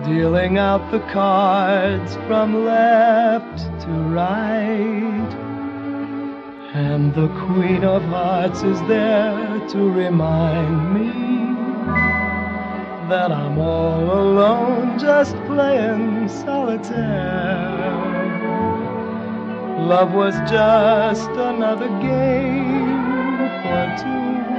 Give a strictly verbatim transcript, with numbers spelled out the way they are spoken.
dealing out the cards from left to right. And the Queen of Hearts is there to remind me that I'm all alone just playing solitaire. Love was just another game for two.